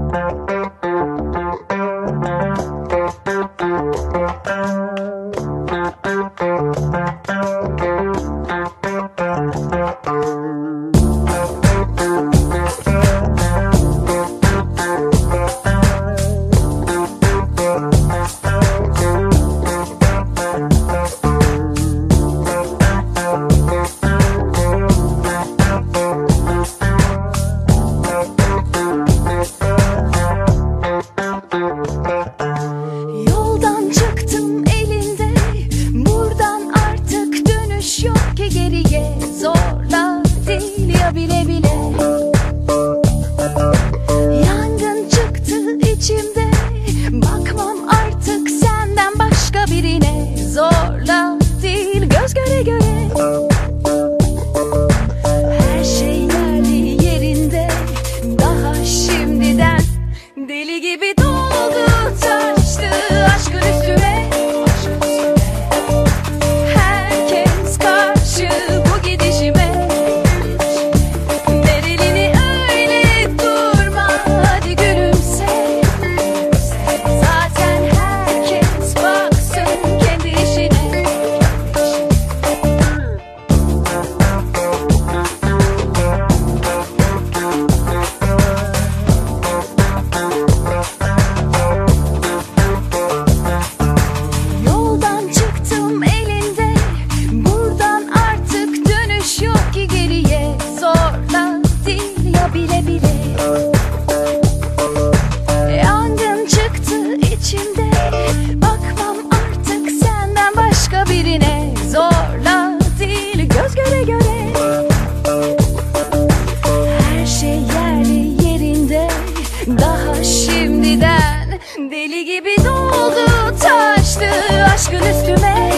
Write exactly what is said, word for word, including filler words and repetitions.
Yoldan çıktım elinde, buradan artık dönüş yok ki geriye. Zorla değil ya, bile bile. Yangın çıktı içimde, bakmam artık senden başka birine. Zorla değil, göz göre göre. Her şey yerli yerinde, daha şimdiden deli gibi doldu taştı aşkın üstüme. Herkes karşı bu gidişime. Ver elini öyle durma, hadi gülümse. Zaten herkes baksın kendi işine. Yoldan çıktım elinde, buradan artık dönüş yok ki geriye. Zorla değil ya, bile bile. Yangın çıktı içimde, bakmam artık senden başka birine. Zorla değil, göz göre göre. Her şey yerli yerinde, daha şimdiden deli gibi doldu taştı aşkın üstüme.